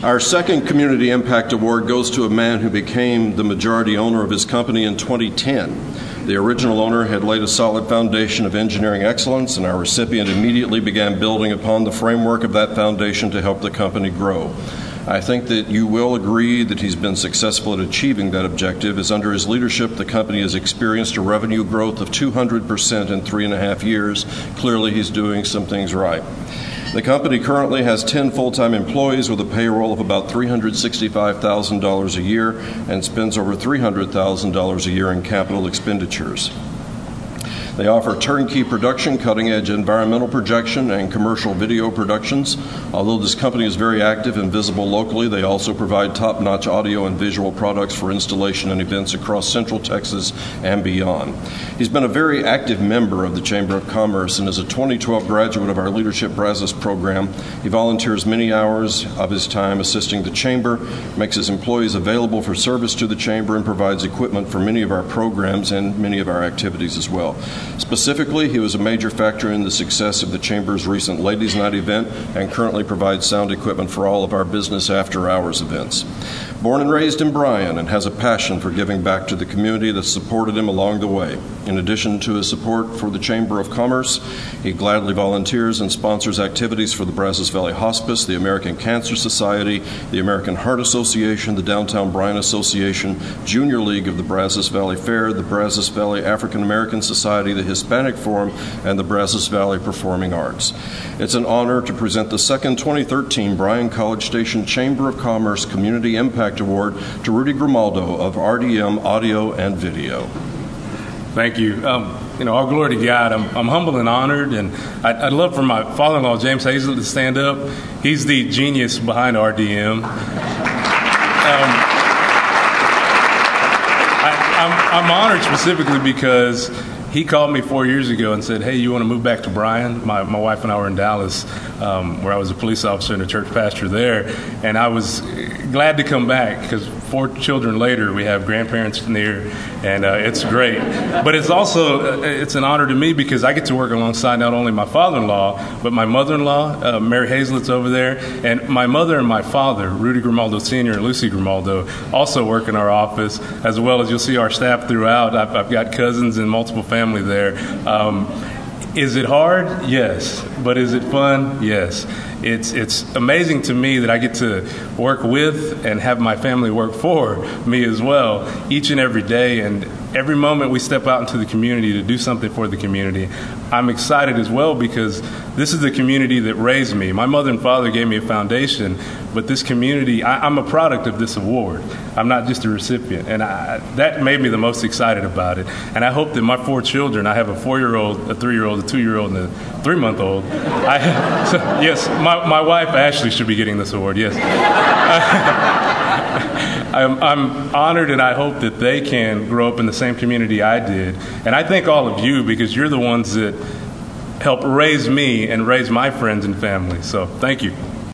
Our second Community Impact Award goes to a man who became the majority owner of his company in 2010. The original owner had laid a solid foundation of engineering excellence, and our recipient immediately began building upon the framework of that foundation to help the company grow. I think that you will agree that he's been successful at achieving that objective, as under his leadership, the company has experienced a revenue growth of 200% in 3.5 years. Clearly, he's doing some things right. The company currently has 10 full-time employees with a payroll of about $365,000 a year and spends over $300,000 a year in capital expenditures. They offer turnkey production, cutting-edge environmental projection, and commercial video productions. Although this company is very active and visible locally, they also provide top-notch audio and visual products for installation and events across Central Texas and beyond. He's been a very active member of the Chamber of Commerce and is a 2012 graduate of our Leadership Brazos program. He volunteers many hours of his time assisting the Chamber, makes his employees available for service to the Chamber, and provides equipment for many of our programs and many of our activities as well. Specifically, he was a major factor in the success of the Chamber's recent Ladies' Night event and currently provides sound equipment for all of our business after-hours events. Born and raised in Bryan, and has a passion for giving back to the community that supported him along the way. In addition to his support for the Chamber of Commerce, he gladly volunteers and sponsors activities for the Brazos Valley Hospice, the American Cancer Society, the American Heart Association, the Downtown Bryan Association, Junior League of the Brazos Valley Fair, the Brazos Valley African American Society, the Hispanic Forum, and the Brazos Valley Performing Arts. It's an honor to present the second 2013 Bryan College Station Chamber of Commerce Community Impact Award to Rudy Grimaldo of RDM Audio and Video. Thank you. All glory to God. I'm humbled and honored, and I'd love for my father-in-law, James Hazlett, to stand up. He's the genius behind RDM. I'm honored specifically because he called me 4 years ago and said, hey, you want to move back to Bryan? My wife and I were in Dallas, where I was a police officer and a church pastor there, and I was glad to come back because 4 children later, we have grandparents near, and it's great. But it's also, it's an honor to me because I get to work alongside not only my father-in-law, but my mother-in-law, Mary Hazlett's over there, and my mother and my father, Rudy Grimaldo Sr. and Lucy Grimaldo, also work in our office, as well as you'll see our staff throughout. I've got cousins and multiple family there. Is it hard? Yes. But is it fun? Yes. It's amazing to me that I get to work with and have my family work for me as well each and every day, and every moment we step out into the community to do something for the community. I'm excited as well because this is the community that raised me. My mother and father gave me a foundation, but this community, I'm a product of this award. I'm not just a recipient, and that made me the most excited about it. And I hope that my 4 children, I have a 4-year-old, a 3-year-old, a 2-year-old, and a 3-month-old. Yes, my wife Ashley should be getting this award, yes. I'm honored, and I hope that they can grow up in the same community I did. And I thank all of you because you're the ones that helped raise me and raise my friends and family. So thank you.